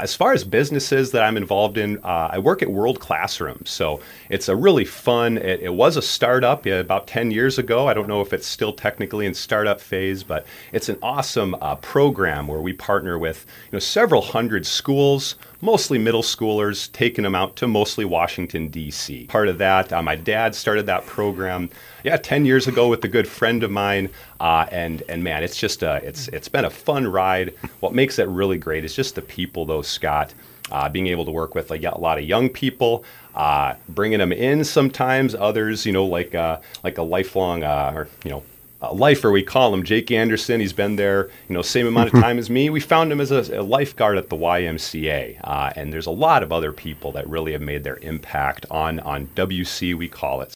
As far as businesses that I'm involved in, I work at World Classroom. So it's a really fun, it was a startup about 10 years ago. I don't know if it's still technically in startup phase, but it's an awesome program where we partner with several hundred schools, mostly middle schoolers, taking them out to mostly Washington, D.C. Part of that, my dad started that program, 10 years ago with a good friend of mine. And man, it's just it's been a fun ride. What makes it really great is just the people, though, Scott. Being able to work with a lot of young people, bringing them in sometimes. Others, like a lifelong a lifer, we call him, Jake Anderson. He's been there, same amount of time as me. We found him as a lifeguard at the YMCA. And there's a lot of other people that really have made their impact on WC, we call it.